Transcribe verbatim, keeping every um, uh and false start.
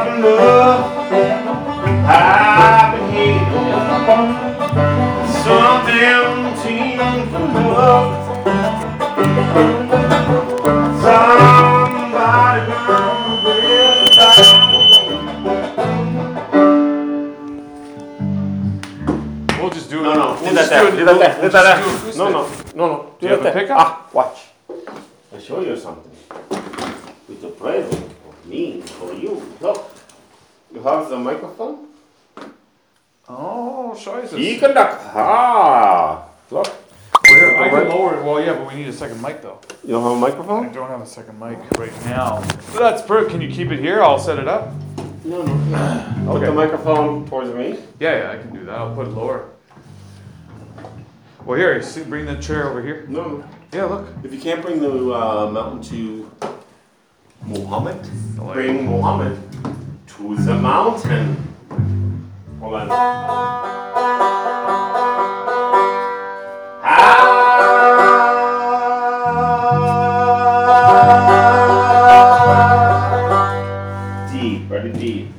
enough. I've been hating something empty enough. Somebody gonna live We'll just do it. No, no, we'll do that just there, do it- do that we'll- there, we'll do that just there. do acoustic. No, no, no, no. Do you have that a there. pickup? Ah, watch. I'll show you something. With the present for me, for you. Look, you have the microphone. Oh, scheiße. You can duck. Ah, look. Well, here, I can lower it. Well, yeah, but we need a second mic though. You don't have a I microphone? don't have a second mic right now. That's perfect. Can you keep it here? I'll set it up. No, no. Put Okay. the microphone towards me. Yeah, yeah, I can do that. I'll put it lower. Well, here, see, bring the chair over here. No, no. Yeah, look. If you can't bring the uh, mountain to Muhammad, light. bring Muhammad to the mountain. Hold on. Ah, deep, ready deep.